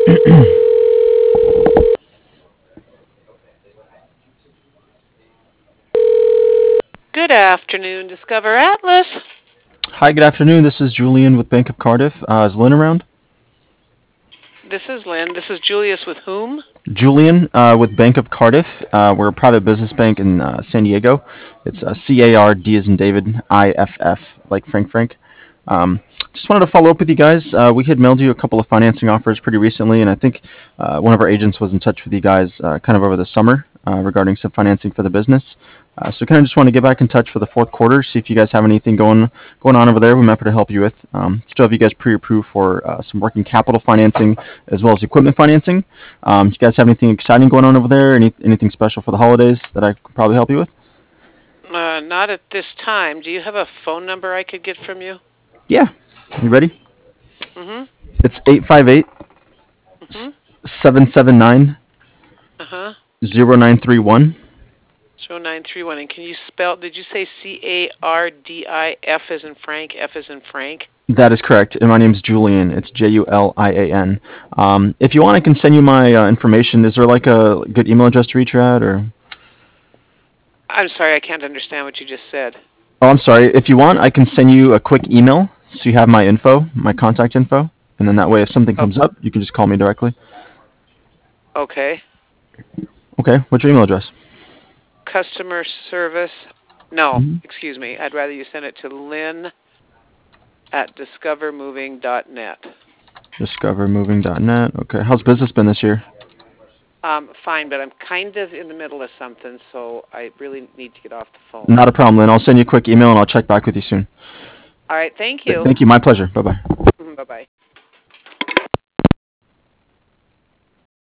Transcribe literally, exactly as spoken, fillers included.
Good afternoon, Discover Atlas. Hi, good afternoon. This is Julian with Bank of Cardiff. Uh, is Lynn around? This is Lynn. This is Julius with whom? Julian uh, with Bank of Cardiff. Uh, we're a private business bank in uh, San Diego. It's uh, C A R D as in David, I F F, like Frank Frank. Um, just wanted to follow up with you guys. Uh, we had mailed you a couple of financing offers pretty recently, and I think uh, one of our agents was in touch with you guys uh, kind of over the summer uh, regarding some financing for the business. Uh, so kind of just want to get back in touch for the fourth quarter, see if you guys have anything going going on over there. We're happy to help you with. Um, still have you guys pre-approved for uh, some working capital financing as well as equipment financing. Um, you guys have anything exciting going on over there? Any anything special for the holidays that I could probably help you with? Uh, not at this time. Do you have a phone number I could get from you? Yeah. You ready? Mm-hmm. It's eight five eight Mm-hmm. seven seven nine Uh-huh. zero nine three one. So nine three one. And can you spell, did you say C A R D I F as in Frank, F as in Frank? That is correct. And my name's Julian. It's J U L I A N. Um, if you want, I can send you my uh, information. Is there like a good email address to reach you at, or? I'm sorry, I can't understand what you just said. Oh, I'm sorry. If you want, I can send you a quick email so you have my info, my contact info, and then that way, if something Oh, comes up, you can just call me directly. okay. Okay. What's your email address? Customer service. No, hmm excuse me. I'd rather you send it to Lynn at discover moving dot net. discover moving dot net. Okay. How's business been this year? Um, fine, but I'm kind of in the middle of something, so I really need to get off the phone. Not a problem, Lynn. I'll send you a quick email and I'll check back with you soon. All right, thank Th- you. Thank you. My pleasure. Bye bye.